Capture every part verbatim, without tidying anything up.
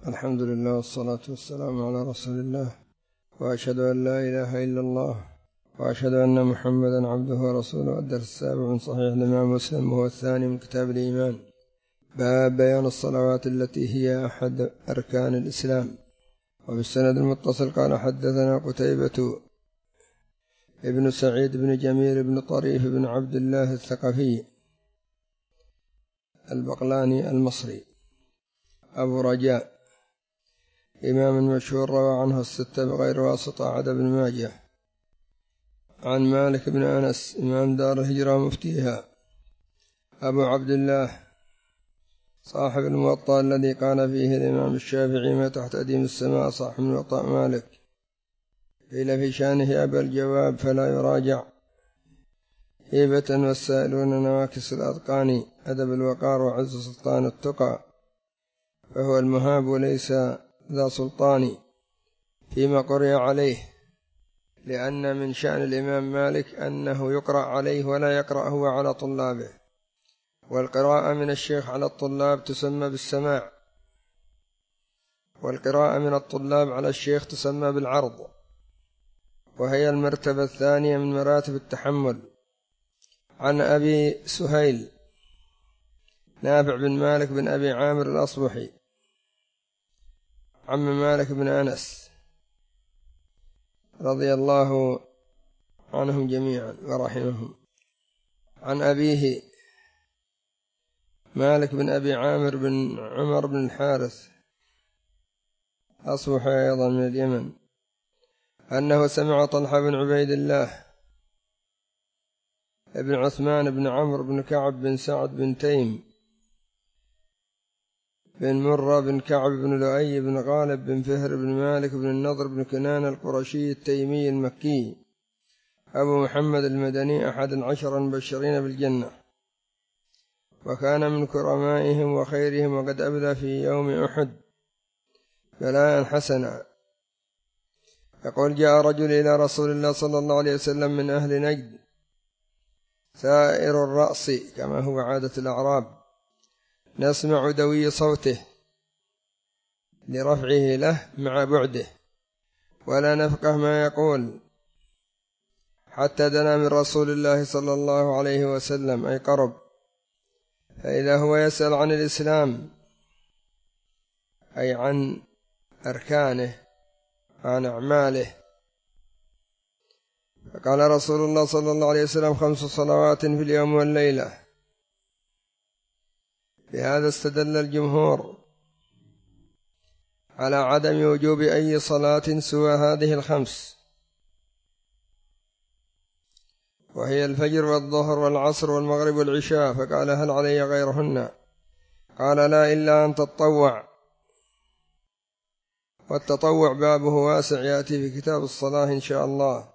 الحمد لله والصلاة والسلام على رسول الله، وأشهد أن لا إله إلا الله، وأشهد أن محمدا عبده ورسوله. الدرس السابع من صحيح الإمام مسلم وهو الثاني من كتاب الإيمان. باب بيان الصلوات التي هي أحد أركان الإسلام. وبالسند المتصل قال حدثنا قتيبة ابن سعيد بن جميل بن طريف بن عبد الله الثقفي البقلاني المصري أبو رجاء، إمام مشهور روى عنه الستة بغير واسطة عدا ابن ماجه. عن مالك بن أنس إمام دار الهجرة ومفتيها، أبو عبد الله صاحب الموطأ الذي قال فيه الإمام الشافعي ما تحت أديم السماء صاحب الموطأ مالك. قيل في شانه أبا الجواب فلا يراجع، هيبة والسائلون نواكس الأذقان، أدب الوقار وعز سلطان التقى، فهو المهاب وليس ذا سلطان فيما قرئ عليه، لأن من شأن الإمام مالك أنه يقرأ عليه ولا يقرأ هو على طلابه، والقراءة من الشيخ على الطلاب تسمى بالسماع، والقراءة من الطلاب على الشيخ تسمى بالعرض، وهي المرتبة الثانية من مراتب التحمل. عن أبي سهيل نافع بن مالك بن أبي عامر الأصبحي عم مالك بن أنس رضي الله عنهم جميعا ورحمهم. عن أبيه مالك بن أبي عامر بن عمر بن الحارث أصبح أيضا من اليمن، أنه سمع طلحة بن عبيد الله ابن عثمان بن عمرو بن كعب بن سعد بن تيم بن مرة بن كعب بن لؤي بن غالب بن فهر بن مالك بن النضر بن كنان القرشي التيمي المكي أبو محمد المدني أحد العشر المبشرين بالجنة، وكان من كرمائهم وخيرهم، وقد أبلى في يوم أحد بلاء حسنا. يقول جاء رجل إلى رسول الله صلى الله عليه وسلم من أهل نجد ثائر الرأس كما هو عادة الأعراب، نسمع دوي صوته لرفعه له مع بعده، ولا نفقه ما يقول، حتى دنا من رسول الله صلى الله عليه وسلم أي قرب، فإذا هو يسأل عن الإسلام أي عن أركانه وعن أعماله، فقال رسول الله صلى الله عليه وسلم خمس صلوات في اليوم والليلة. بهذا استدل الجمهور على عدم وجوب أي صلاة سوى هذه الخمس، وهي الفجر والظهر والعصر والمغرب والعشاء، فقال هل علي غيرهن؟ قال لا إلا أن تتطوع، والتطوع بابه واسع يأتي في كتاب الصلاة إن شاء الله.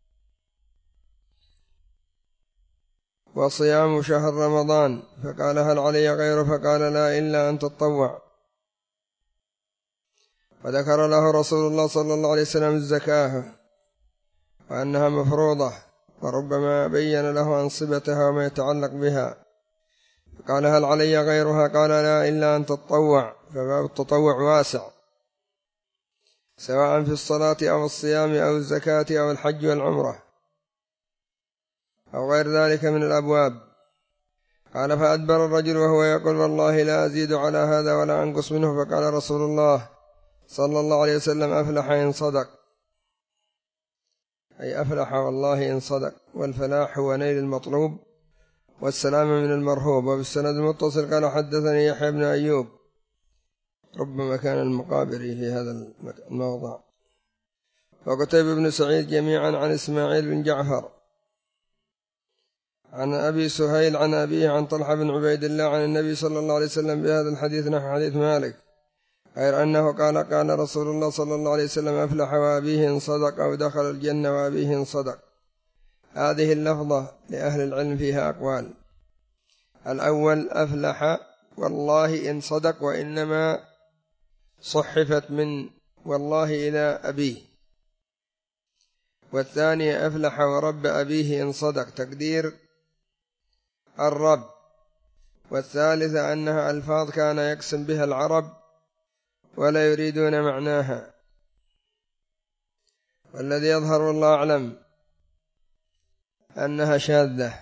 وصيام شهر رمضان، فقال هل علي غيره؟ فقال لا إلا أن تتطوع. وذكر له رسول الله صلى الله عليه وسلم الزكاة وأنها مفروضة، وربما بين له أنصبتها وما يتعلق بها، قال هل علي غيرها؟ قال لا إلا أن تتطوع، فباب التطوع واسع، سواء في الصلاة أو الصيام أو الزكاة أو الحج والعمرة أو غير ذلك من الأبواب. قال فأدبر الرجل وهو يقول والله لا أزيد على هذا ولا أنقص منه، فقال رسول الله صلى الله عليه وسلم أفلح إن صدق، أي أفلح والله إن صدق، والفلاح هو نيل المطلوب والسلام من المرهوب. وبالسند المتصل قال حدثني يحيى بن أيوب، ربما كان المقابري في هذا الموضع، وقتيبة بن سعيد جميعا عن إسماعيل بن جعفر عن أبي سهيل عن أبيه عن طلحة بن عبيد الله عن النبي صلى الله عليه وسلم بهذا الحديث نحو حديث مالك، غير أنه قال قال رسول الله صلى الله عليه وسلم أفلح وأبيه إن صدق، أو دخل الجنة وأبيه إن صدق. هذه اللفظة لأهل العلم فيها أقوال. الأول أفلح والله إن صدق، وإنما صحفت من والله إلى أبيه. والثاني أفلح ورب أبيه إن صدق، تقدير الرب. والثالثة أنها ألفاظ كان يقسم بها العرب ولا يريدون معناها. والذي يظهر والله أعلم أنها شاذة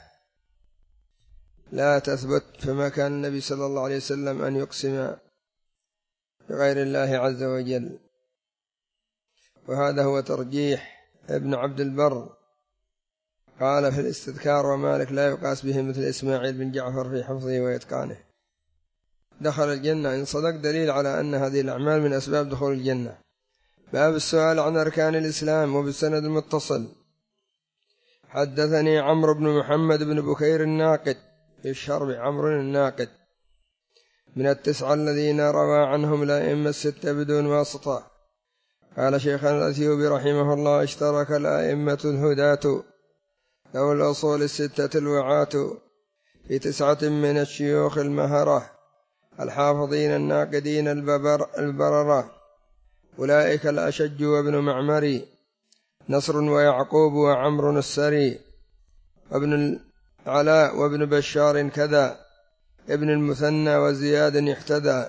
لا تثبت، فما كان النبي صلى الله عليه وسلم أن يقسم بغير الله عز وجل. وهذا هو ترجيح ابن عبد البر، قال في الاستذكار: ومالك لا يقاس به مثل إسماعيل بن جعفر في حفظه وإتقانه. دخل الجنة إن صدق، دليل على أن هذه الأعمال من أسباب دخول الجنة. باب السؤال عن أركان الإسلام. وبالسند المتصل حدثني عمرو بن محمد بن بكير الناقد، يشهر بعمرو الناقد، من التسعة الذين روى عنهم الأئمة الستة بدون واسطة. قال شيخنا الأثيوبي رحمه الله: اشترك الأئمة الهداة ذو الأصول الستة الوعاة في تسعة من الشيوخ المهرة الحافظين الناقدين البررة، أولئك الأشج وابن معمري، نصر ويعقوب وعمر السري، وابن العلاء وابن بشار كذا، ابن المثنى وزياد يحتدى.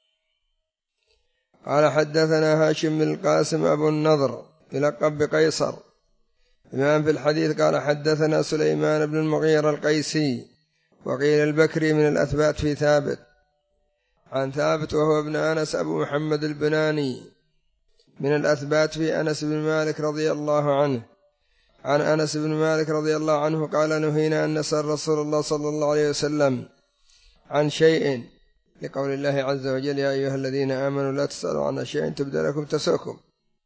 قال حدثنا هاشم بن القاسم أبو النضر يلقب بقيصر، إمام في الحديث. قال حدثنا سليمان بن المغيرة القيسي، وقيل البكري، من الأثبات في ثابت، عن ثابت وهو ابن أنس أبو محمد البناني، من الأثبات في أنس بن مالك رضي الله عنه. عن أنس بن مالك رضي الله عنه قال: نهينا أن نسأل رسول الله صلى الله عليه وسلم عن شيء، لقول الله عز وجل: يا أيها الذين آمنوا لا تسألوا عن شيء تبدى لكم تسؤكم.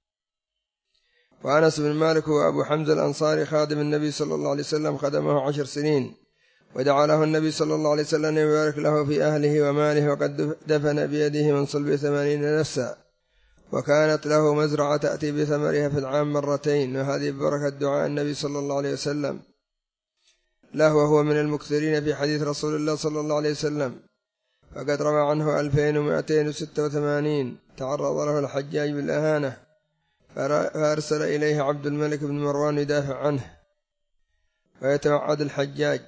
وأنس بن مالك هو أبو حمزة الأنصاري، خادم النبي صلى الله عليه وسلم، خدمه عشر سنين، ودعا له النبي صلى الله عليه وسلم أن يبارك له في أهله وماله، وقد دفن بيده من صلب ثمانين نفسا، وكانت له مزرعة تأتي بثمرها في العام مرتين، وهذه ببركة دعاء النبي صلى الله عليه وسلم له، وهو من المكثرين في حديث رسول الله صلى الله عليه وسلم، فقد روى عنه ألفين ومائتين وستة وثمانين. تعرض له الحجاج بالأهانة، فأرسل إليه عبد الملك بن مروان يدافع عنه ويتوعد الحجاج،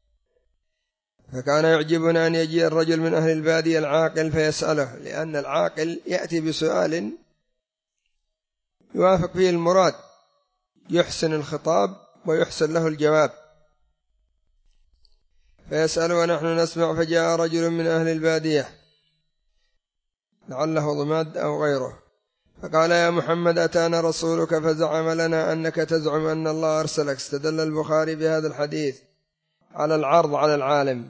فكان يعجبنا أن يجي الرجل من أهل البادية العاقل فيسأله، لأن العاقل يأتي بسؤال يوافق فيه المراد، يحسن الخطاب ويحسن له الجواب، فيسأل ونحن نسمع. فجاء رجل من أهل البادية لعله ضماد أو غيره، فقال: يا محمد، أتانا رسولك فزعم لنا أنك تزعم أن الله أرسلك. استدل البخاري بهذا الحديث على العرض على العالم،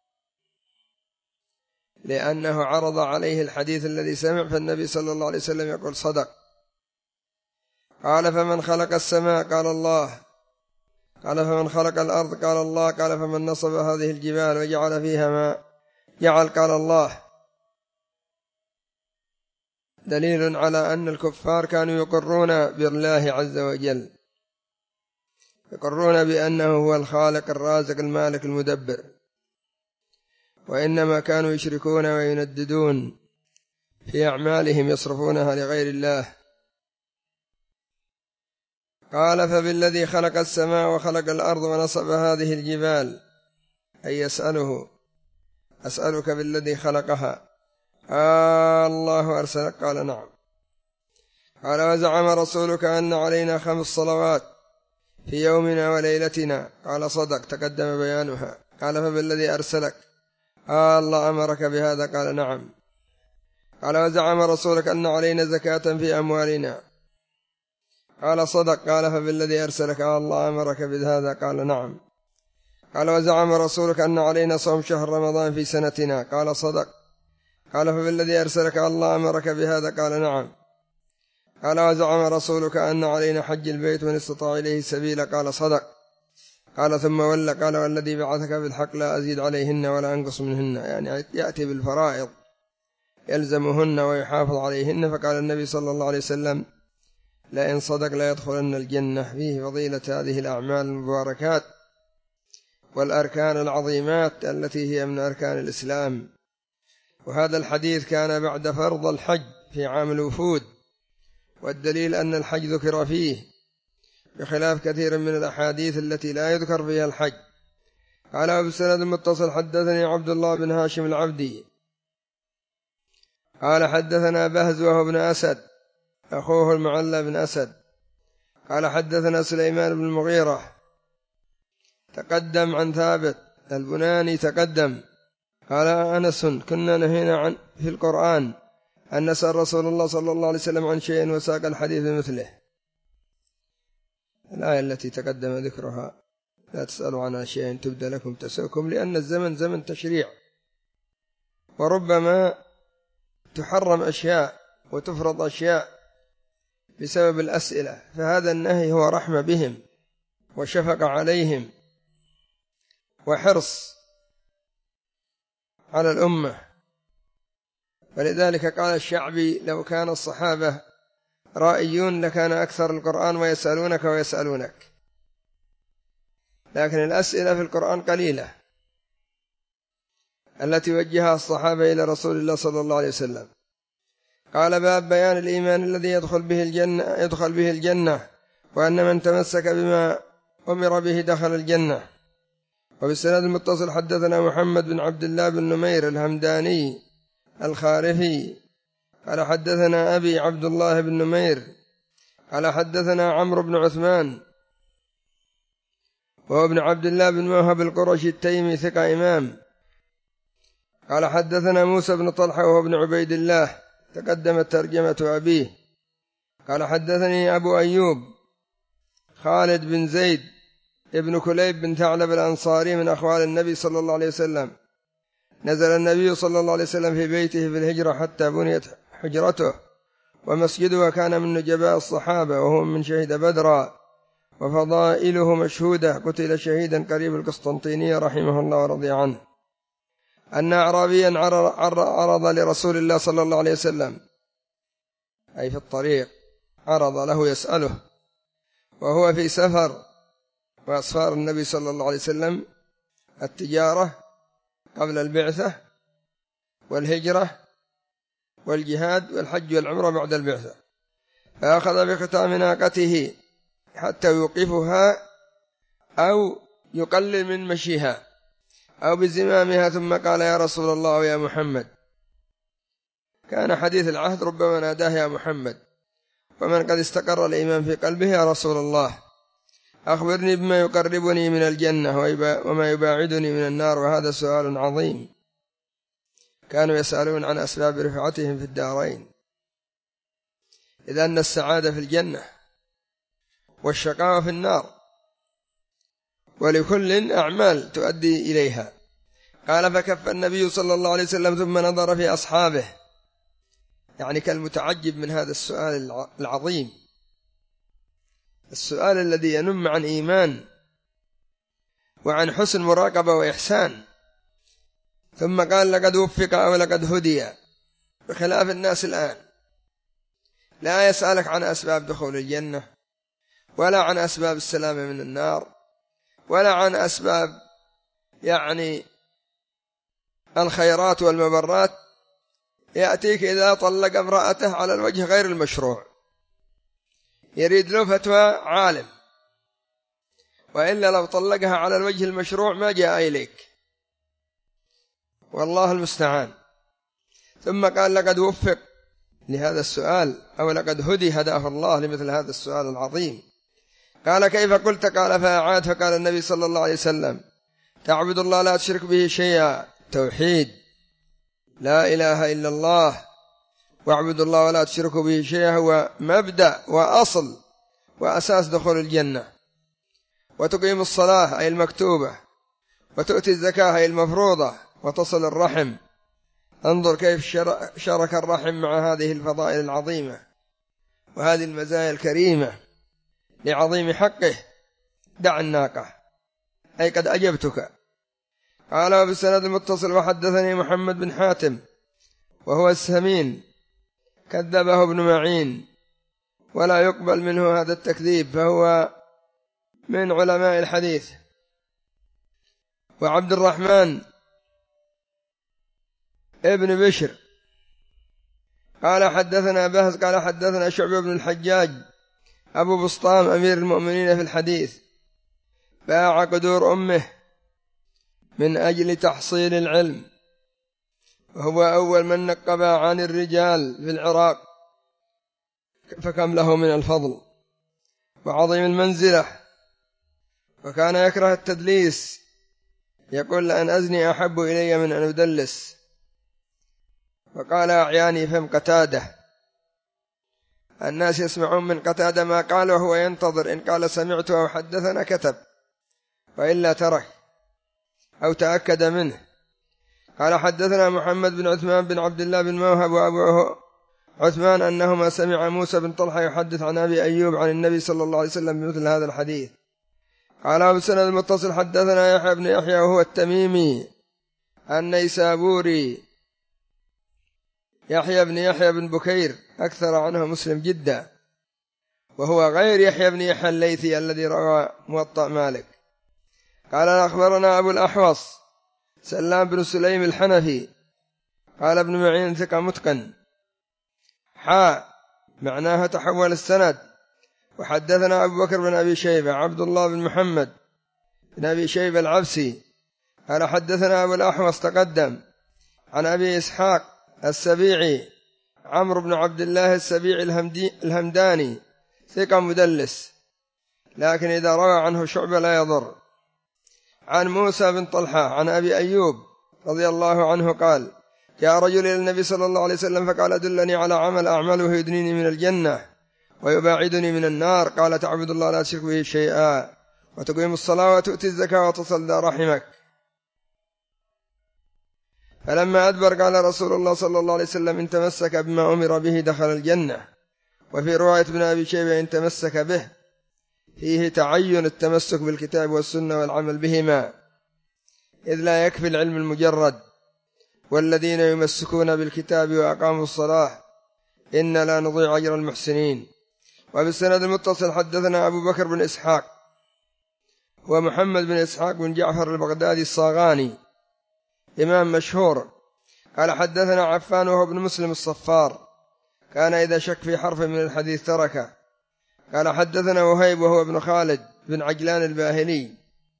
لأنه عرض عليه الحديث الذي سمع، فالنبي صلى الله عليه وسلم يقول: صدق. قال: فمن خلق السماء؟ قال: الله. قال: فمن خلق الأرض؟ قال: الله. قال: فمن نصب هذه الجبال وجعل فيها ماء؟ جعل. قال: الله. دليل على أن الكفار كانوا يقرون بالله عز وجل، يقرون بأنه هو الخالق الرازق المالك المدبر، وإنما كانوا يشركون وينددون في أعمالهم يصرفونها لغير الله. قال: فبالذي خلق السماء وخلق الأرض ونصب هذه الجبال، أي يسأله: أسألك بالذي خلقها. آه الله أرسلك؟ قال: نعم. قال: وزعم رسولك أن علينا خمس صلوات في يومنا وليلتنا. قال: صدق، تقدم بيانها. قال: فبالذي أرسلك؟ آه الله أمرك بهذا؟ قال: نعم. قال: وزعم رسولك أن علينا زكاة في أموالنا. قال: صدق. قال: فبالذي أرسلك؟ آه الله أمرك بهذا؟ قال: نعم. قال: وزعم رسولك أن علينا صوم شهر رمضان في سنتنا. قال: صدق. قال: فبالذي أرسلك الله أمرك بهذا؟ قال: نعم. قال: وزعم رسولك أن علينا حج البيت من استطاع إليه سبيلا. قال: صدق. قال: ثم ولى. قال: والذي بعثك بالحق لا أزيد عليهن ولا أنقص منهن، يعني يأتي بالفرائض يلزمهن ويحافظ عليهن. فقال النبي صلى الله عليه وسلم: لئن صدق لا يدخلن الجنة. فيه فضيلة هذه الأعمال المباركات والأركان العظيمات التي هي من أركان الإسلام. وهذا الحديث كان بعد فرض الحج في عام الوفود، والدليل أن الحج ذكر فيه، بخلاف كثير من الأحاديث التي لا يذكر فيها الحج. قال: وبالسند المتصل حدثني عبد الله بن هاشم العبدي قال حدثنا بهز وهو بن أسد أخوه المعلى بن أسد قال حدثنا سليمان بن المغيرة تقدم عن ثابت البناني تقدم قال أنس كنا نهينا عن في القرآن أن نسأل رسول الله صلى الله عليه وسلم عن شيء وساق الحديث بمثله. الآية التي تقدم ذكرها لا تسألوا عن شيء تبدى لكم تسؤكم، لأن الزمن زمن تشريع، وربما تحرم أشياء وتفرض أشياء بسبب الأسئلة، فهذا النهي هو رحمة بهم وشفقة عليهم وحرص على الأمة. ولذلك قال الشعبي لو كان الصحابة رائيون لكان أكثر القرآن ويسألونك ويسألونك، لكن الأسئلة في القرآن قليلة التي وجهها الصحابة إلى رسول الله صلى الله عليه وسلم. قال باب بيان الإيمان الذي يدخل به الجنة يدخل به الجنة وأن من تمسك بما أمر به دخل الجنة. وبالسند المتصل حدثنا محمد بن عبد الله بن نمير الهمداني الخارفي قال حدثنا أبي عبد الله بن نمير قال حدثنا عمرو بن عثمان وهو ابن عبد الله بن موهب القرشي التيمي ثقة إمام قال حدثنا موسى بن طلحة وهو ابن عبيد الله تقدمت ترجمة أبيه قال حدثني أبو أيوب خالد بن زيد ابن كليب بن ثعلب الأنصاري من أخوال النبي صلى الله عليه وسلم. نزل النبي صلى الله عليه وسلم في بيته في الهجرة حتى بنيت حجرته ومسجده كان من نجباء الصحابة وهو من شهد بدرا وفضائله مشهودة، قتل شهيدا قريب القسطنطينية رحمه الله ورضي عنه. أن أعرابيا عرض لرسول الله صلى الله عليه وسلم أي في الطريق عرض له يسأله وهو في سفر، وأسفار النبي صلى الله عليه وسلم التجارة قبل البعثة والهجرة والجهاد والحج والعمرة بعد البعثة، فأخذ بختام ناقته حتى يوقفها أو يقلل من مشيها أو بزمامها، ثم قال يا رسول الله يا محمد. كان حديث العهد ربما ناداه يا محمد، ومن قد استقر الإيمان في قلبه يا رسول الله أخبرني بما يقربني من الجنة وما يباعدني من النار. وهذا سؤال عظيم، كانوا يسألون عن أسباب رفعتهم في الدارين، إذ أن السعادة في الجنة والشقاوة في النار، ولكل أعمال تؤدي إليها. قال فكف النبي صلى الله عليه وسلم ثم نظر في أصحابه، يعني كالمتعجب من هذا السؤال العظيم، السؤال الذي ينم عن إيمان وعن حسن مراقبة وإحسان. ثم قال لقد وفق أو لقد هدي، بخلاف الناس الآن لا يسألك عن أسباب دخول الجنة ولا عن أسباب السلامة من النار ولا عن أسباب يعني الخيرات والمبرات، يأتيك إذا طلق امرأته على الوجه غير المشروع يريد له فتوى عالم، وإلا لو طلقها على الوجه المشروع ما جاء إليك، والله المستعان. ثم قال لقد وفق لهذا السؤال أو لقد هدي هداه الله لمثل هذا السؤال العظيم. قال كيف قلت؟ قال فأعاد، فقال النبي صلى الله عليه وسلم تعبد الله لا تشرك به شيئا، توحيد لا إله إلا الله، واعبد الله ولا تشركوا به شيئا هو مبدأ وأصل وأساس دخول الجنة. وتقيم الصلاة أي المكتوبة، وتؤتي الزكاة أي المفروضة، وتصل الرحم. انظر كيف شارك الرحم مع هذه الفضائل العظيمة وهذه المزايا الكريمة لعظيم حقه. دع الناقة أي قد أجبتك. قال وبالسند المتصل وحدثني محمد بن حاتم وهو السمين كذبه ابن معين ولا يقبل منه هذا التكذيب، فهو من علماء الحديث. وعبد الرحمن ابن بشر قال حدثنا بهز قال حدثنا شعبة بن الحجاج أبو بسطام أمير المؤمنين في الحديث، باع قدور أمه من أجل تحصيل العلم، وهو أول من نقب عن الرجال في العراق، فكم له من الفضل وعظيم المنزلة، وكان يكره التدليس، يقول لأن أزني أحب إلي من أن أدلس. وقال أعياني فهم قتادة، الناس يسمعون من قتادة ما قال وهو ينتظر، إن قال سمعت أو حدثنا كتب، وإلا ترك أو تأكد منه. قال حدثنا محمد بن عثمان بن عبد الله بن موهب وأبو عثمان أنهما سمع موسى بن طلحة يحدث عن أبي أيوب عن النبي صلى الله عليه وسلم بمثل هذا الحديث. قال أبو السند المتصل حدثنا يحيى بن يحيى وهو التميمي النيسابوري، يحيى بن يحيى بن بكير أكثر عنه مسلم جدا، وهو غير يحيى بن يحيى الليثي الذي روى موطأ مالك. قال أخبرنا أبو الأحوص سلام بن سليم الحنفي قال ابن معين ثقة متقن، حاء معناها تحول السند. وحدثنا أبو بكر بن أبي شيبة عبد الله بن محمد بن أبي شيبة العبسي قال حدثنا أبو الأحوص تقدم عن أبي إسحاق السبيعي عمرو بن عبد الله السبيعي الهمداني ثقة مدلس، لكن إذا روى عنه شعبة لا يضر. عن موسى بن طلحة عن أبي أيوب رضي الله عنه قال جاء رجل إلى النبي صلى الله عليه وسلم فقال أدلني على عمل أعمله يدنيني من الجنة ويباعدني من النار. قال تعبد الله لا تشرك به شيئا وتقيم الصلاة وتؤتي الزكاة وتصل رحمك. فلما أدبر قال رسول الله صلى الله عليه وسلم إن تمسك بما أمر به دخل الجنة. وفي رواية ابن أبي شيبة إن تمسك به، فيه تعين التمسك بالكتاب والسنة والعمل بهما، إذ لا يكفي العلم المجرد. والذين يمسكون بالكتاب وأقاموا الصلاة إن لا نضيع أجر المحسنين. وبالسند المتصل حدثنا أبو بكر بن إسحاق ومحمد بن إسحاق بن جعفر البغدادي الصاغاني إمام مشهور قال حدثنا عفان وهو ابن مسلم الصفار، كان إذا شك في حرف من الحديث تركه. قال حدثنا وهيب وهو ابن خالد بن عجلان الباهلي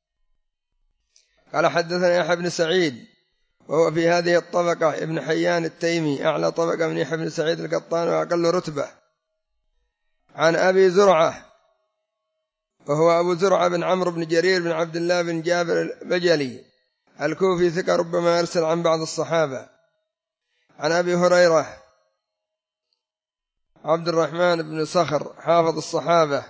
قال حدثنا يحيى بن سعيد وهو في هذه الطبقة ابن حيان التيمي أعلى طبقة من يحيى بن سعيد القطان وأقل رتبة. عن أبي زرعة وهو أبو زرعة بن عمرو بن جرير بن عبد الله بن جابر البجلي الكوفي ثقة ربما يرسل عن بعض الصحابة. عن أبي هريرة عبد الرحمن بن صخر حافظ الصحابة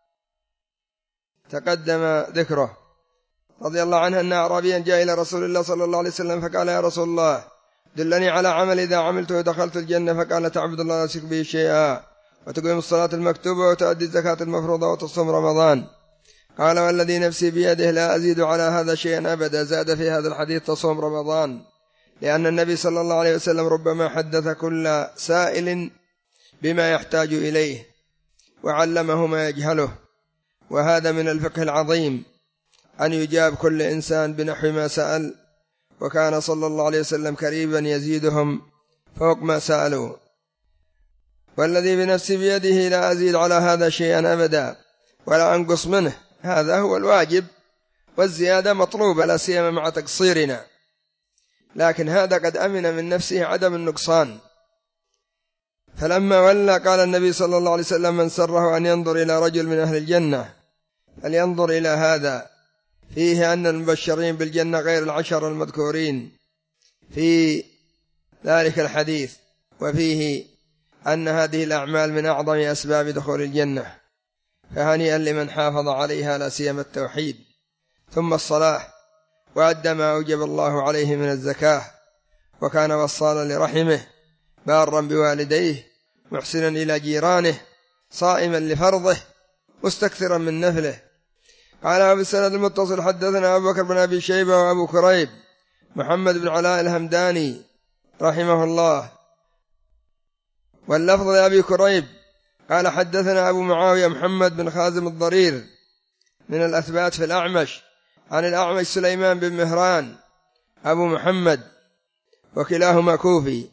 تقدم ذكره رضي الله عنه أن أعرابيا جاء إلى رسول الله صلى الله عليه وسلم فقال يا رسول الله دلني على عمل إذا عملته دخلت الجنة. فقال تعبد الله لا تشرك به شيئا وتقيم الصلاة المكتوبة وتؤدي الزكاة المفروضة وتصوم رمضان. قال والذي نفسي بيده لا أزيد على هذا شيئا أبدا. زاد في هذا الحديث تصوم رمضان، لأن النبي صلى الله عليه وسلم ربما حدث كل سائل بما يحتاج إليه وعلمه ما يجهله، وهذا من الفقه العظيم أن يجاب كل إنسان بنحو ما سأل، وكان صلى الله عليه وسلم كريبا يزيدهم فوق ما سألوا. والذي بنفسي بيده لا أزيد على هذا شيئا أبدا ولا أنقص منه، هذا هو الواجب، والزيادة مطلوبة لا سيما مع تقصيرنا، لكن هذا قد أمن من نفسه عدم النقصان. فلما ولى قال النبي صلى الله عليه وسلم من سره أن ينظر إلى رجل من أهل الجنة فلينظر إلى هذا، فيه أن المبشرين بالجنة غير العشر المذكورين في ذلك الحديث، وفيه أن هذه الأعمال من أعظم أسباب دخول الجنة، فهنيئا لمن حافظ عليها لا سيما التوحيد. ثم الصلاة، وأدى ما أوجب الله عليه من الزكاة، وكان وصالا لرحمه بارا بوالديه محسنا إلى جيرانه صائما لفرضه مستكثرا من نفله. قال أبو السند المتصل حدثنا أبو بكر بن أبي شيبة وأبو كريب محمد بن علاء الهمداني رحمه الله، واللفظ لأبي كريب قال حدثنا أبو معاوية محمد بن خازم الضرير من الأثبات في الأعمش عن الأعمش سليمان بن مهران أبو محمد، وكلاهما كوفي،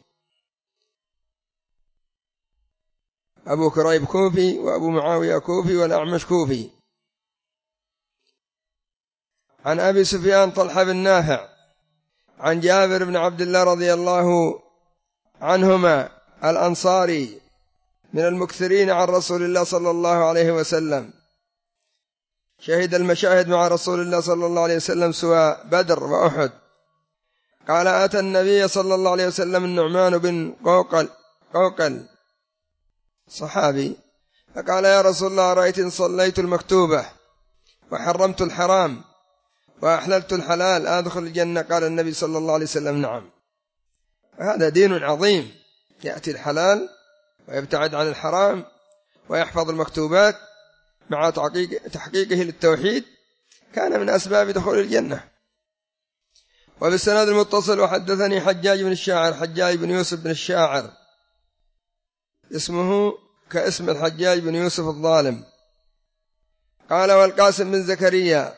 أبو كريب كوفي وأبو معاوية كوفي والأعمش كوفي. عن أبي سفيان طلحة بن نافع عن جابر بن عبد الله رضي الله عنهما الأنصاري من المكثرين عن رسول الله صلى الله عليه وسلم، شهد المشاهد مع رسول الله صلى الله عليه وسلم سوى بدر وأحد. قال: أتى النبي صلى الله عليه وسلم النعمان بن قوقل قوقل صحابي، فقال: يا رسول الله، رأيت إن صليت المكتوبة وحرمت الحرام وأحللت الحلال أدخل الجنة؟ قال النبي صلى الله عليه وسلم: نعم. هذا دين عظيم، يأتي الحلال ويبتعد عن الحرام ويحفظ المكتوبات مع تحقيقه للتوحيد، كان من أسباب دخول الجنة. وبالسند المتصل: وحدثني حجاج بن الشاعر، حجاج بن يوسف بن الشاعر، اسمه كاسم الحجاج بن يوسف الظالم. قال: والقاسم بن زكريا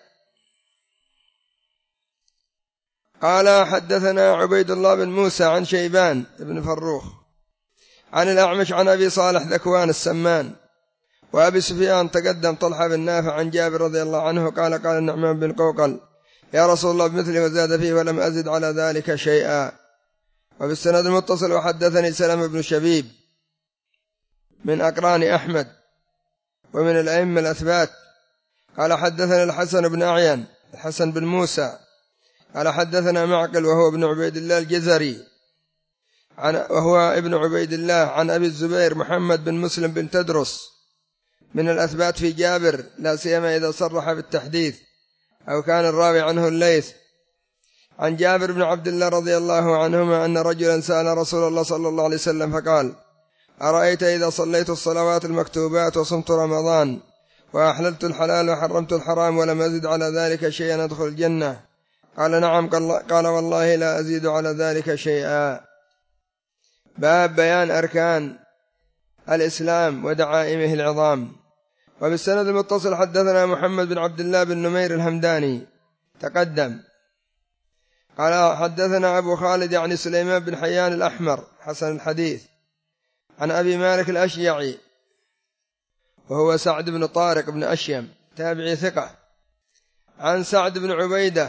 قال: حدثنا عبيد الله بن موسى عن شيبان بن فروخ عن الأعمش عن أبي صالح ذكوان السمان وأبي سفيان تقدم طلحة بن نافع عن جابر رضي الله عنه قال: قال النعمان بن قوقل: يا رسول الله بمثله وزاد فيه ولم أزد على ذلك شيئا. وبالسند المتصل: وحدثني سلم بن شبيب من أقران أحمد ومن الأئمة الأثبات قال: حدثنا الحسن بن أعين الحسن بن موسى قال: حدثنا معقل وهو ابن عبيد الله الجزري عن وهو ابن عبيد الله عن أبي الزبير محمد بن مسلم بن تدرس من الأثبات في جابر، لا سيما إذا صرح بالتحديث أو كان الراوي عنه الليث، عن جابر بن عبد الله رضي الله عنهما أن رجلا سأل رسول الله صلى الله عليه وسلم فقال: أرأيت إذا صليت الصلوات المكتوبات وصمت رمضان وأحللت الحلال وحرمت الحرام ولم أزد على ذلك شيئا أدخل الجنة؟ قال: نعم. قال: والله لا أزيد على ذلك شيئا. باب بيان أركان الإسلام ودعائمه العظام. وبالسند المتصل: حدثنا محمد بن عبد الله بن نمير الهمداني تقدم قال: حدثنا أبو خالد يعني سليمان بن حيان الأحمر حسن الحديث عن أبي مالك الأشيعي وهو سعد بن طارق بن أشيم تابعي ثقة، عن سعد بن عبيدة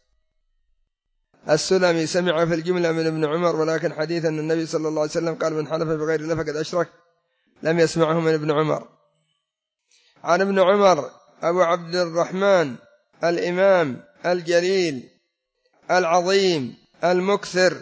السلمي سمع في الجملة من ابن عمر، ولكن حديث أن النبي صلى الله عليه وسلم قال: من حلف بغير الله فقد أشرك، لم يسمعه من ابن عمر. عن ابن عمر أبو عبد الرحمن الإمام الجليل العظيم المكثر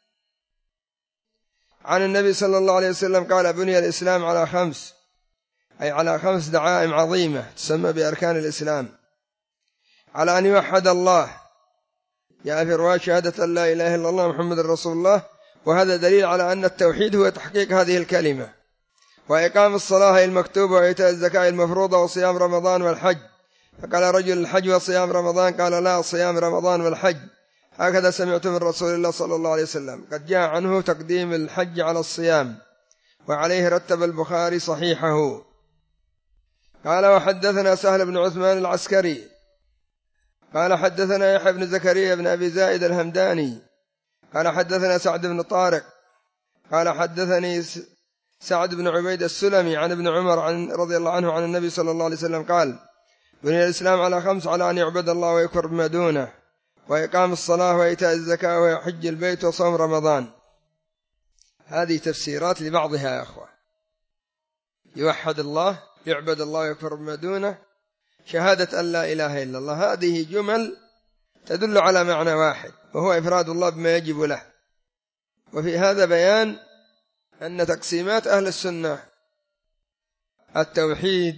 عن النبي صلى الله عليه وسلم قال: بني الإسلام على خمس، أي على خمس دعائم عظيمة تسمى بأركان الإسلام: على أن يوحد الله، جاء في رواية شهادة أن لا إله إلا الله محمد رسول الله، وهذا دليل على أن التوحيد هو تحقيق هذه الكلمة، وإقام الصلاة المكتوبة وإيتاء الزكاة المفروضة وصيام رمضان والحج. فقال رجل: الحج وصيام رمضان؟ قال: لا، صيام رمضان والحج، هكذا سمعت من رسول الله صلى الله عليه وسلم. قد جاء عنه تقديم الحج على الصيام، وعليه رتب البخاري صحيحه. قال: وحدثنا سهل بن عثمان العسكري قال: حدثنا يحيى بن زكريا بن أبي زائد الهمداني قال: حدثنا سعد بن طارق قال: حدثني سعد بن عبيد السلمي عن ابن عمر عن رضي الله عنه عن النبي صلى الله عليه وسلم قال: بني الإسلام على خمس: على أن يعبد الله ويكفر بما دونه، وإقام الصلاة وإيتاء الزكاة ويحج البيت وصوم رمضان. هذه تفسيرات لبعضها يا أخوة: يوحد الله، يعبد الله ويكفر بما دونه، شهادة أن لا إله إلا الله. هذه جمل تدل على معنى واحد، وهو إفراد الله بما يجب له. وفي هذا بيان أن تقسيمات أهل السنة التوحيد،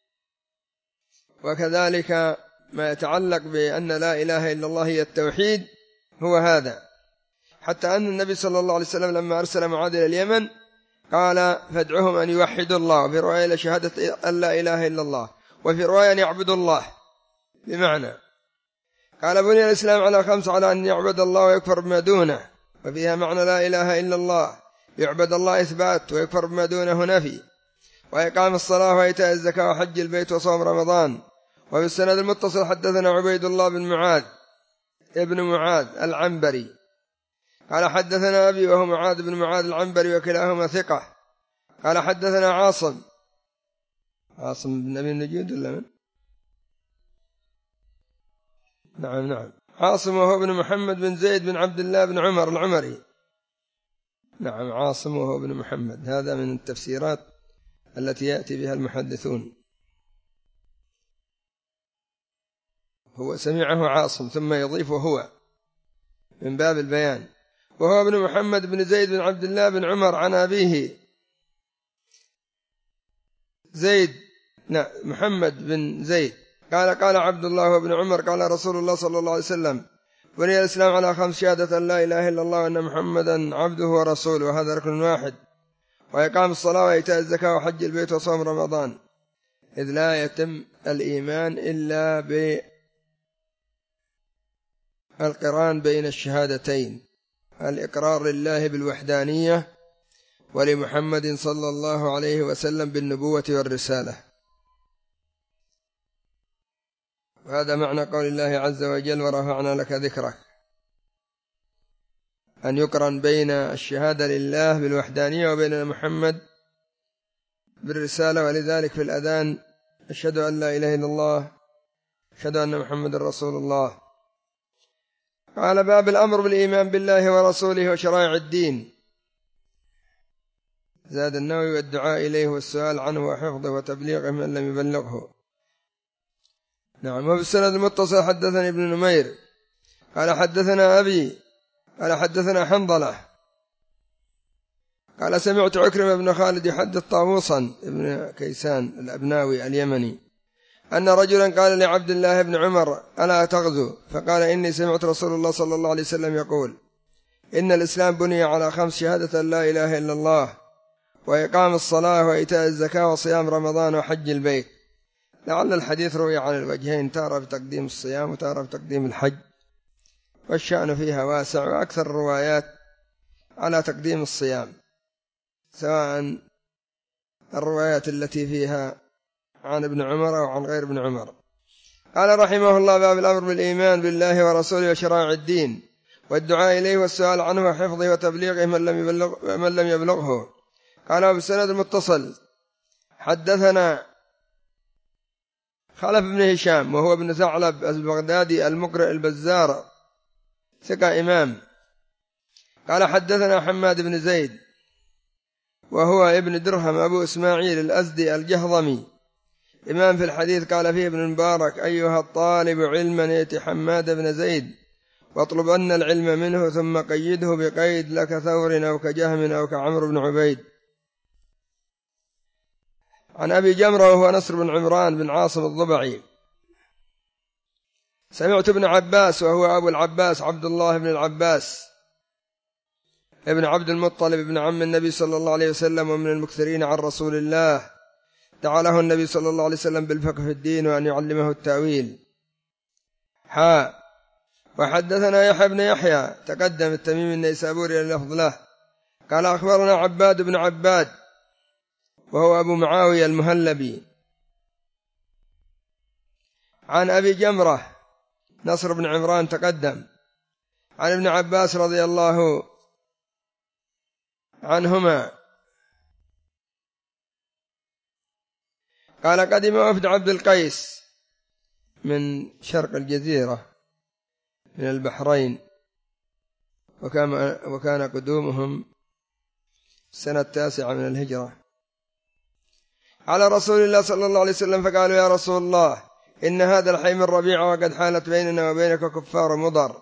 وكذلك ما يتعلق بأن لا إله إلا الله هي التوحيد، هو هذا. حتى أن النبي صلى الله عليه وسلم لما أرسل معاذ إلى اليمن قال: فادعهم أن يوحدوا الله، في رواية لشهادة أن لا إله إلا الله، وفي رواية أن يعبدوا الله. بمعنى قال: بني الإسلام على خمس: على أن يعبد الله ويكفر بما دونه، وفيها معنى لا إله إلا الله، يعبد الله إثبات ويكفر بما دونه نفي، وإقام الصلاة وإيتاء الزكاة وحج البيت وصوم رمضان. وبالسند المتصل: حدثنا عبيد الله بن معاذ ابن معاذ العنبري قال: حدثنا أبي وهو معاذ بن معاذ العنبري وكلاهما ثقة قال: حدثنا عاصم عاصم بن أبي النجود ولا من؟ نعم نعم عاصم وهو ابن محمد بن زيد بن عبد الله بن عمر العمري. نعم، عاصم وهو ابن محمد، هذا من التفسيرات التي يأتي بها المحدثون. هو سمعه عاصم ثم يضيف هو من باب البيان. وهو ابن محمد بن زيد بن عبد الله بن عمر عن أبيه زيد نعم محمد بن زيد قال قال عبد الله وابن عمر قال رسول الله صلى الله عليه وسلم: بني الإسلام على خمس: شهادة أن لا إله إلا الله وأن محمدا عبده ورسوله، وهذا ركن واحد، وإقام الصلاة وإيتاء الزكاة وحج البيت وصوم رمضان، إذ لا يتم الإيمان إلا بالقران بين الشهادتين: الإقرار لله بالوحدانية ولمحمد صلى الله عليه وسلم بالنبوة والرسالة. وهذا معنى قول الله عز وجل: ورفعنا لك ذكرك، أن يقرن بين الشهادة لله بالوحدانية وبين محمد بالرسالة. ولذلك في الأذان: أشهد أن لا إله إلا الله، أشهد أن محمد رسول الله. قال: باب الأمر بالإيمان بالله ورسوله وشرائع الدين. زاد النووي: والدعاء إليه والسؤال عنه وحفظه وتبليغه من لم يبلغه. نعم. وبالسند المتصل حدثني ابن نمير قال حدثنا أبي قال حدثنا حنظلة قال سمعت عكرمة بن خالد يحدث طاووسا ابن كيسان الأبناوي اليمني أن رجلا قال لعبد الله بن عمر: ألا تغزو؟ فقال: إني سمعت رسول الله صلى الله عليه وسلم يقول: إن الإسلام بني على خمس: شهادة أن لا إله إلا الله، وإقام الصلاة، وإيتاء الزكاة، وصيام رمضان، وحج البيت. لعل الحديث روي على الوجهين، تارة بتقديم الصيام وتارة بتقديم الحج، والشأن فيها واسع، وأكثر الروايات على تقديم الصيام، سواء الروايات التي فيها عن ابن عمر أو عن غير ابن عمر. قال رحمه الله: باب الأمر بالإيمان بالله ورسوله وشرائع الدين، والدعاء إليه والسؤال عنه وحفظه وتبليغه من لم يبلغ من لم يبلغه. قال: بالسند المتصل حدثنا خلف بن هشام وهو ابن ثعلب البغدادي المقرئ البزار ثقة إمام. قال: حدثنا حماد بن زيد وهو ابن درهم أبو إسماعيل الأزدي الجهضمي إمام في الحديث. قال فيه ابن المبارك: أيها الطالب علما ائت حماد بن زيد واطلب أن العلم منه، ثم قيده بقيد لك ثور أو كجهم أو كعمر بن عبيد. عن أبي جمرة وهو نصر بن عمران بن عاصم الضبعي: سمعت ابن عباس وهو أبو العباس عبد الله بن العباس ابن عبد المطلب ابن عم النبي صلى الله عليه وسلم، ومن المكثرين عن رسول الله، دعا له النبي صلى الله عليه وسلم بالفقه في الدين وأن يعلمه التأويل. حا وحدثنا يحيى بن يحيى تقدم التميمي النيسابوري اللفظ له. قال: أخبرنا عباد بن عباد وهو أبو معاوية المهلبي عن أبي جمرة نصر بن عمران تقدم عن ابن عباس رضي الله عنهما قال: قدم وفد عبد القيس من شرق الجزيرة من البحرين، وكان وكان قدومهم السنة التاسعة من الهجرة، على رسول الله صلى الله عليه وسلم، فقالوا: يا رسول الله، إن هذا الحي من ربيع، وقد حالت بيننا وبينك كفار مضر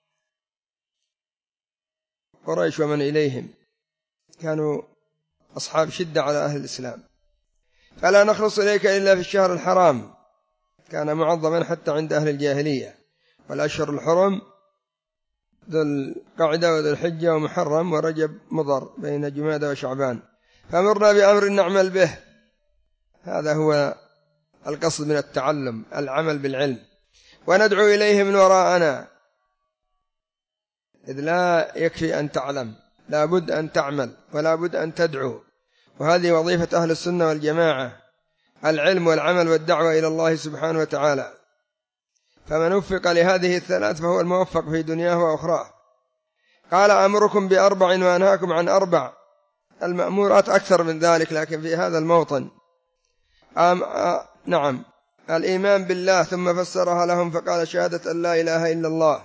قريش ومن إليهم، كانوا أصحاب شدة على أهل الإسلام، فلا نخلص إليك إلا في الشهر الحرام، كان معظما حتى عند أهل الجاهلية، والأشهر الحرم ذو القعدة وذو الحجة ومحرم ورجب مضر بين جمادى وشعبان، فأمرنا بأمر نعمل به. هذا هو القصد من التعلم، العمل بالعلم، وندعو إليه من وراءنا، إذ لا يكفي أن تعلم، لا بد أن تعمل ولا بد أن تدعو، وهذه وظيفة أهل السنة والجماعة: العلم والعمل والدعوة إلى الله سبحانه وتعالى. فمن وفق لهذه الثلاث فهو الموفق في دنياه وأخراه. قال: أمركم بأربع وأنهاكم عن أربع. المأمورات أكثر من ذلك، لكن في هذا الموطن آم آ نعم الإيمان بالله، ثم فسرها لهم فقال شهادة أن لا إله إلا الله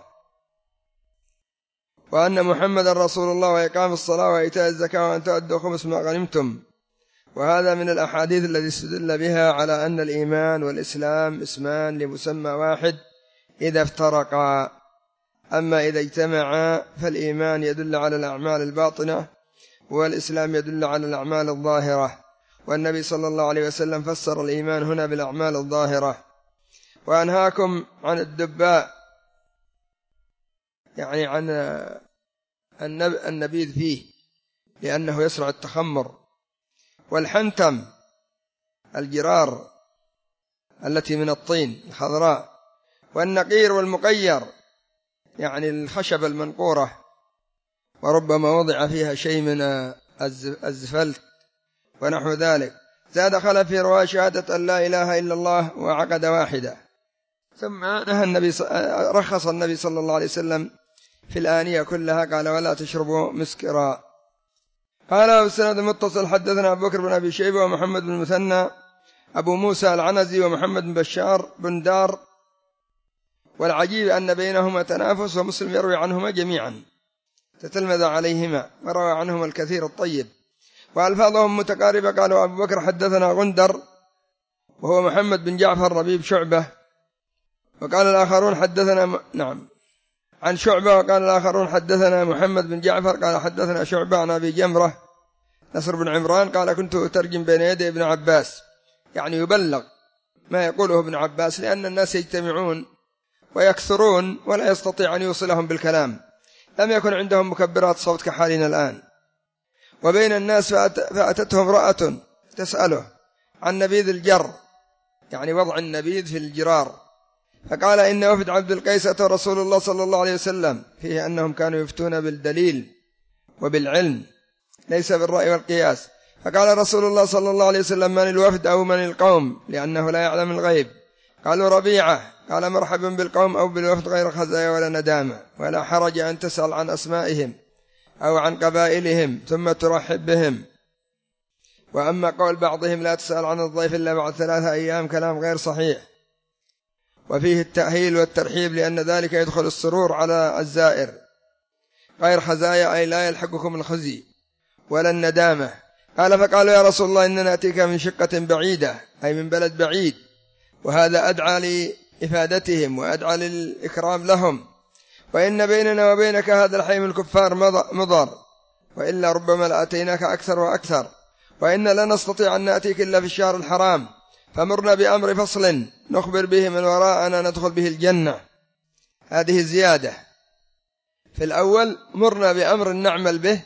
وأن محمد رسول الله وإقام الصلاة وإيتاء الزكاة وأن تؤدوا خمس ما غنمتم. وهذا من الأحاديث التي استدل بها على أن الإيمان والإسلام اسمان لمسمى واحد إذا افترقا، أما إذا اجتمعا فالإيمان يدل على الأعمال الباطنة والإسلام يدل على الأعمال الظاهرة. والنبي صلى الله عليه وسلم فسر الإيمان هنا بالأعمال الظاهرة. وأنهاكم عن الدباء، يعني عن النبيذ فيه لأنه يسرع التخمر، والحنتم الجرار التي من الطين الخضراء، والنقير والمقير يعني الخشب المنقورة وربما وضع فيها شيء من الزفلت ونحو ذلك. زاد خلف في رواية شهادة أن لا إله إلا الله وعقد واحدة. ثم نهى النبي رخص النبي صلى الله عليه وسلم في الآنية كلها، قال ولا تشربوا مسكرا. قال بالسند المتصل حدثنا أبو بكر بن أبي شيبة ومحمد بن المثنى أبو موسى العنزي ومحمد بن بشار بن دار. والعجيب أن بينهما تنافس، ومسلم يروي عنهما جميعا تتلمذ عليهما وروى عنهما الكثير الطيب، وألفاظهم متقاربة. قالوا أبو بكر حدثنا غندر وهو محمد بن جعفر ربيب شعبة، وقال الآخرون حدثنا م... نعم عن شعبة، وقال الآخرون حدثنا محمد بن جعفر قال حدثنا شعبة عن أبي جمرة نصر بن عمران قال كنت أترجم بين يدي ابن عباس، يعني يبلغ ما يقوله ابن عباس، لأن الناس يجتمعون ويكثرون ولا يستطيع أن يوصلهم بالكلام، لم يكن عندهم مكبرات صوت كحالنا الآن. وبين الناس فأتته امرأة تسأله عن نبيذ الجر، يعني وضع النبيذ في الجرار، فقال إن وفد عبد القيس أتى رسول الله صلى الله عليه وسلم، فيه أنهم كانوا يفتون بالدليل وبالعلم ليس بالرأي والقياس. فقال رسول الله صلى الله عليه وسلم من الوفد أو من القوم، لأنه لا يعلم الغيب. قالوا ربيعة. قال مرحبا بالقوم أو بالوفد غير خزايا ولا ندامة، ولا حرج أن تسأل عن أسمائهم أو عن قبائلهم ثم ترحب بهم. وأما قول بعضهم لا تسأل عن الضيف إلا بعد ثلاثة أيام كلام غير صحيح، وفيه التأهيل والترحيب، لأن ذلك يدخل السرور على الزائر. غير خزايا أي لا يلحقكم الخزي ولا الندامة. قال فقالوا يا رسول الله إننا نأتيك من شقة بعيدة، أي من بلد بعيد، وهذا أدعى لإفادتهم وأدعى للإكرام لهم، وإن بيننا وبينك هذا الحي من الكفار مضر، وإلا ربما لأتيناك أكثر وأكثر، وإن لا نستطيع أن نأتيك إلا في الشهر الحرام، فمرنا بأمر فصل نخبر به من وراءنا ندخل به الجنة. هذه زيادة. في الأول مرنا بأمر نعمل به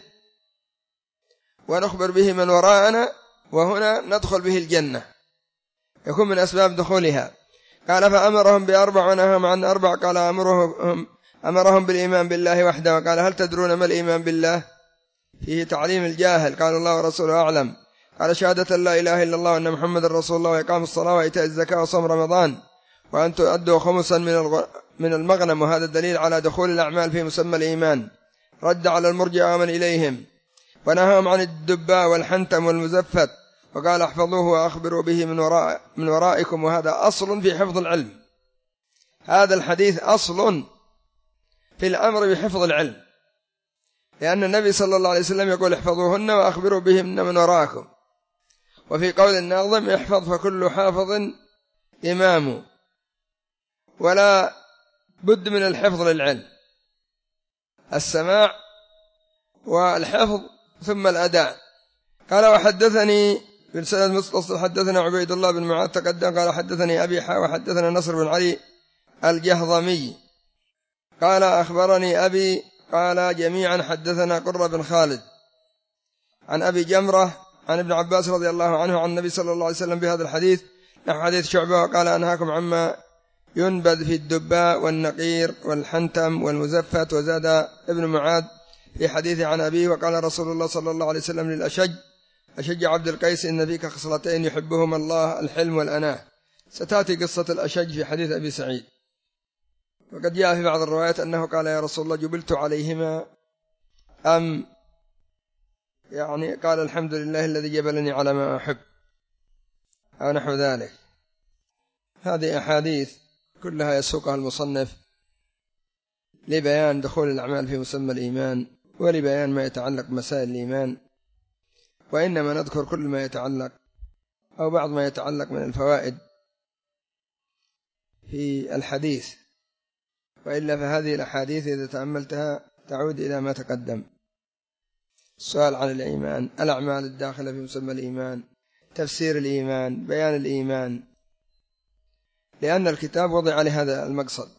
ونخبر به من وراءنا، وهنا ندخل به الجنة، يكون من أسباب دخولها. قال فأمرهم بأربع ونهاهم عن أربع. قال أمرهم, أمرهم بالإيمان بالله وحده، وقال هل تدرون ما الإيمان بالله؟ فيه تعليم الجاهل. قال الله ورسوله أعلم. قال شهادة لا إله إلا الله وأن محمد رسول الله وإقام الصلاة وإيتاء الزكاة وصوم رمضان وأن تؤدوا خمسا من من المغنم. وهذا الدليل على دخول الأعمال في مسمى الإيمان. رد على المرجئة ومن إليهم، ونهاهم عن الدباء والحنتم والمزفت، وقال احفظوه وأخبروا به من وراء من ورائكم. وهذا أصل في حفظ العلم. هذا الحديث أصل في الأمر بحفظ العلم، لأن النبي صلى الله عليه وسلم يقول احفظوهن وأخبروا بهن من وراءكم. وفي قول الناظم احفظ فكل حافظ إمام، ولا بد من الحفظ للعلم، السماع والحفظ ثم الأداء. قال وحدثني بالسند المتصل حدثنا عبيد الله بن معاذ تقدم قال حدثني أبي حا وحدثنا نصر بن علي الجهضمي قال أخبرني أبي قال جميعا حدثنا قرة بن خالد عن أبي جمرة عن ابن عباس رضي الله عنه عن النبي صلى الله عليه وسلم بهذا الحديث نحو حديث شعبة. وقال أنهاكم عما ينبذ في الدباء والنقير والحنتم والمزفت. وزاد ابن معاذ في حديث عن أبيه وقال رسول الله صلى الله عليه وسلم للأشج أشج عبد القيس إن فيك خصلتين يحبهما الله الحلم والأناه. ستأتي قصة الأشج في حديث أبي سعيد. وقد جاء في بعض الروايات أنه قال يا رسول الله جبلت عليهما أم يعني قال الحمد لله الذي جبلني على ما أحب أو نحو ذلك. هذه أحاديث كلها يسوقها المصنف لبيان دخول الأعمال في مسمى الإيمان ولبيان ما يتعلق بمسائل الإيمان، وإنما نذكر كل ما يتعلق أو بعض ما يتعلق من الفوائد في الحديث، وإلا فهذه الأحاديث إذا تأملتها تعود إلى ما تقدم: السؤال عن الإيمان، الأعمال الداخلة في مسمى الإيمان، تفسير الإيمان، بيان الإيمان، لأن الكتاب وضع لهذا المقصد،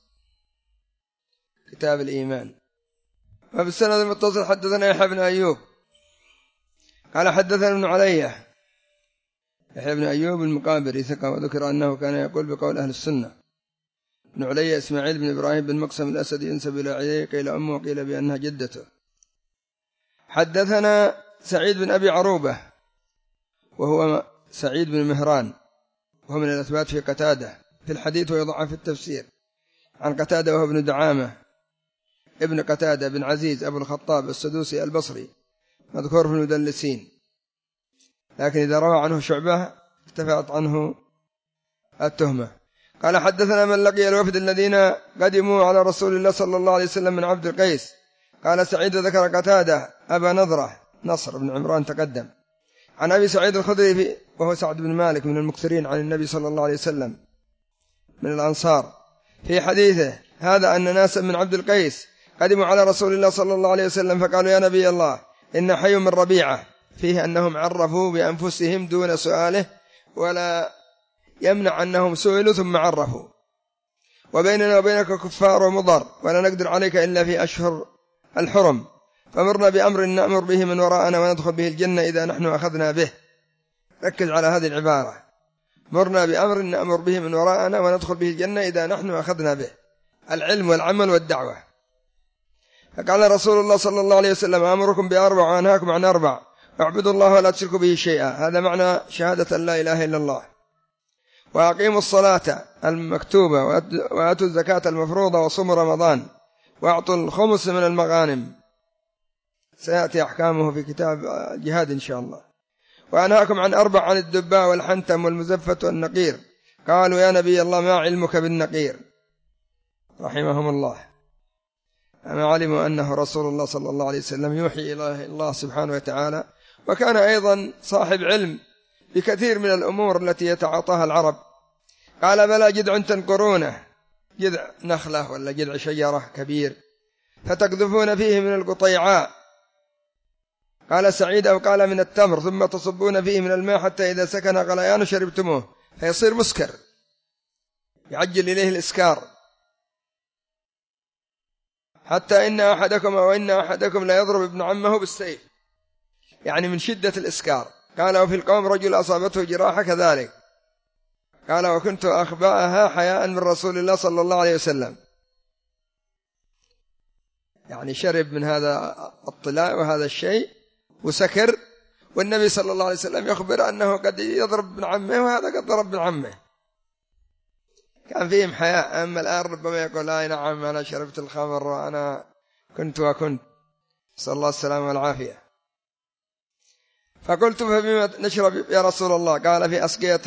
كتاب الإيمان. وبالسند المتصل حدثنا يحيى بن أيوب قال حدثنا ابن علية يحيى بن أيوب المقابري ثقة، وذكر أنه كان يقول بقول أهل السنة. ابن علية إسماعيل بن إبراهيم بن مقسم الأسدي ينسب إلى علية قيل أمه وقيل بأنها جدته. حدثنا سعيد بن أبي عروبة وهو سعيد بن مهران وهو من الأثبات في قتادة في الحديث ويضع في التفسير، عن قتادة وهو ابن دعامة ابن قتادة بن عزيز أبو الخطاب السدوسي البصري مذكور في المدلسين، لكن إذا روى عنه شعبة ارتفعت عنه التهمة. قال حدثنا من لقي الوفد الذين قدموا على رسول الله صلى الله عليه وسلم من عبد القيس. قال سعيد ذكر قتادة أبا نضرة نصر بن عمران تقدم، عن أبي سعيد الخدري وهو سعد بن مالك من المكثرين عن النبي صلى الله عليه وسلم من الأنصار في حديثه هذا أن ناسا من عبد القيس قدموا على رسول الله صلى الله عليه وسلم فقالوا: يا نبي الله إن حي من ربيعة، فيه أنهم عرفوا بأنفسهم دون سؤاله ولا يمنع أنهم سئلوا ثم عرفوا، وبيننا وبينك كفار ومضر ولا نقدر عليك إلا في أشهر الحرم، فمرنا بأمر نأمر به من وراءنا وندخل به الجنة إذا نحن أخذنا به. ركز على هذه العبارة: مرنا بأمر نأمر به من وراءنا وندخل به الجنة إذا نحن أخذنا به، العلم والعمل والدعوة. فقال رسول الله صلى الله عليه وسلم: أمركم بأربع وأنهاكم عن أربع، اعبدوا الله ولا تشركوا به شيئا، هذا معنى شهادة أن لا إله إلا الله، وأقيموا الصلاة المكتوبة وآتوا الزكاة المفروضة وصوموا رمضان وأعطوا الخمس من المغانم، سيأتي أحكامه في كتاب الجهاد إن شاء الله. وأنهاكم عن أربع، عن الدباء والحنتم والمزفة والنقير. قالوا: يا نبي الله ما علمك بالنقير؟ رحمهم الله، أما علموا أنه رسول الله صلى الله عليه وسلم يوحي إلى الله سبحانه وتعالى، وكان أيضا صاحب علم بكثير من الأمور التي يتعاطاها العرب. قال: بلى جذع تنقرونه، جذع نخلة ولا جذع شجرة كبير، فتقذفون فيه من القطيعاء، قال سعيد أو قال من التمر، ثم تصبون فيه من الماء حتى إذا سكن غليان شربتموه فيصير مسكر، يعجل إليه الإسكار، حتى إن أحدكم أو إن أحدكم لا يضرب ابن عمه بالسيف، يعني من شدة الإسكار. قال: وفي القوم رجل أصابته جراحة كذلك. قال: وكنت أخبأها حياء من رسول الله صلى الله عليه وسلم، يعني شرب من هذا الطلاء وهذا الشيء وسكر، والنبي صلى الله عليه وسلم يخبر أنه قد يضرب ابن عمه وهذا قد ضرب ابن عمه، كان فيهم حياء. أما الآن ربما يقول: أي نعم أنا شربت الخمر وأنا كنت وكنت، صلى الله السلامة والعافية. فقلت: فبما نشرب يا رسول الله؟ قال: في أسقية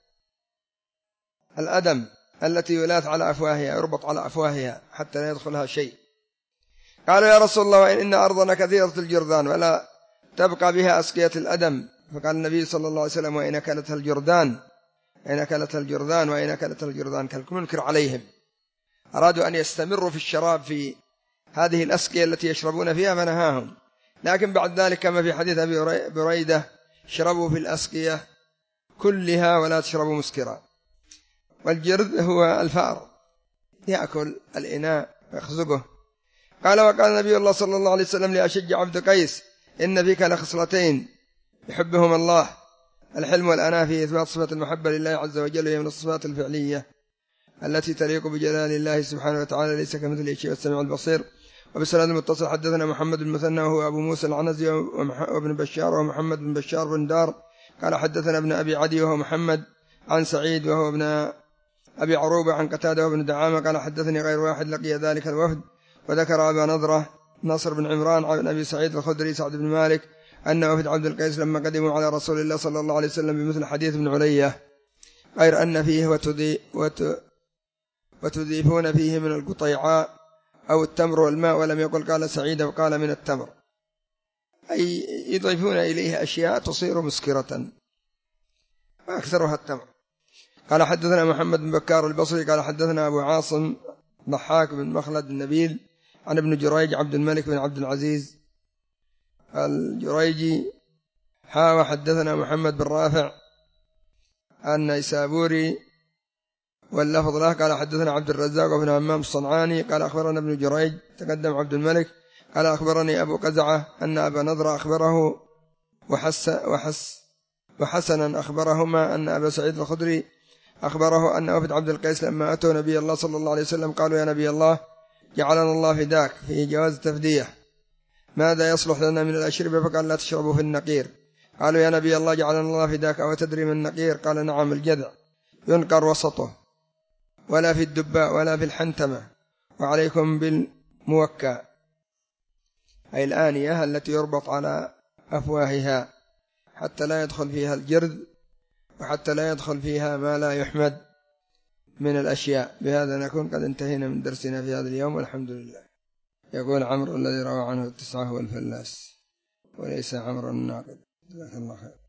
الأدم التي يلاث على أفواهها، يربط على أفواهها حتى لا يدخلها شيء. قالوا: يا رسول الله وإن, إن أرضنا كثيرة الجرذان ولا تبقى بها أسقية الأدم. فقال النبي صلى الله عليه وسلم: وإن أكلتها الجرذان، وإن أكلتها الجرذان وإن أكلتها الجرذان. كالمنكر عليهم، أرادوا أن يستمروا في الشراب في هذه الأسقية التي يشربون فيها فنهاهم، لكن بعد ذلك كما في حديث أبي بريدة: اشربوا في الأسقية كلها ولا تشربوا مسكرا. والجرذ هو الفأر يأكل الإناء ويخزقه. قال: وقال نبي الله صلى الله عليه وسلم لأشج عبد قيس: إن فيك لخصلتين يحبهم الله، الحلم والأناة، في إثبات صفة المحبة لله عز وجل، هي من الصفات الفعلية التي تليق بجلال الله سبحانه وتعالى، ليس كمثله شيء والسميع البصير. وبالسند المتصل حدثنا محمد بن مثنى وهو أبو موسى العنزي وابن بشار ومحمد بن بشار بن دار قال: حدثنا ابن أبي عدي وهو محمد عن سعيد وهو ابن أبي عروبة عن قتادة وابن دعامة قال: حدثني غير واحد لقي ذلك الوفد، وذكر أبا نضرة نصر بن عمران عن أبي سعيد الخدري سعد بن مالك أن وفد عبد القيس لما قدموا على رسول الله صلى الله عليه وسلم بمثل حديث ابن علية. غير أن فيه وتضي وتضيفون فيه من القطيعاء أو التمر والماء، ولم يقل قال سعيد وقال من التمر، أي يضيفون إليه أشياء تصير مسكرة وأكثرها التمر. قال حدثنا محمد بن بكار البصري قال حدثنا أبو عاصم ضحاك بن مخلد النبيل عن ابن جريج عبد الملك بن عبد العزيز الجريجي حا وحدثنا محمد بن رافع النيسابوري واللفظ له قال حدثنا عبد الرزاق بن همام الصنعاني قال أخبرنا ابن جريج تقدم عبد الملك قال أخبرني أبو قزعة أن أبا نضر أخبره وحس وحس وحسنا أخبرهما أن أبا سعيد الخدري أخبره أن وفد عبد القيس لما أتوا نبي الله صلى الله عليه وسلم قالوا يا نبي الله جعلنا الله فداك في جواز تفديه، ماذا يصلح لنا من الأشربة؟ فقال لا تشربوا في النقير. قالوا يا نبي الله جعلنا الله فداك أو تدري من النقير؟ قال نعم الجذع ينقر وسطه ولا في الدباء ولا في الحنتمة، وعليكم بالموكى أي الآنية التي يربط على أفواهها حتى لا يدخل فيها الجرذ وحتى لا يدخل فيها ما لا يحمد من الأشياء. بهذا نكون قد انتهينا من درسنا في هذا اليوم والحمد لله. يقول عمرو الذي روى عنه التسعة هو الفلاس وليس عمرو الناقد. جزاك الله خير.